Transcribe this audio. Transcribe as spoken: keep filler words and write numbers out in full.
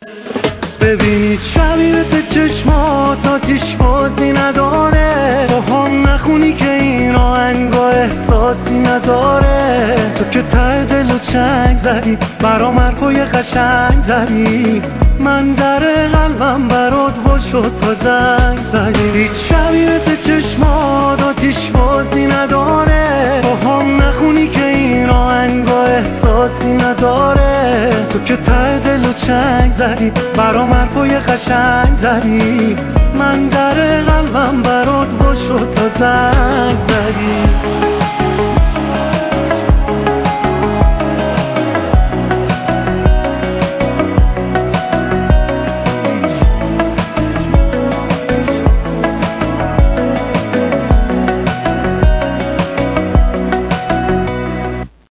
ببینید شبیه به چشمات آتیش بازی نداره، با هم نخونی که این آهنگا احساسی نداره. تو که ته دل و چنگ زدی برام حرفای قشنگ زدی، من در قلبم برات وا شد تا زنگ زدی. هیچ شبیه به چشمات آتیش بازی نداره، با هم نخونی که این آهنگا احساسی نداره. تو که ته دل و چنگ زدی برام حرفای قشنگ زدی، من در قلبم برات وا شد تا زنگ زدی.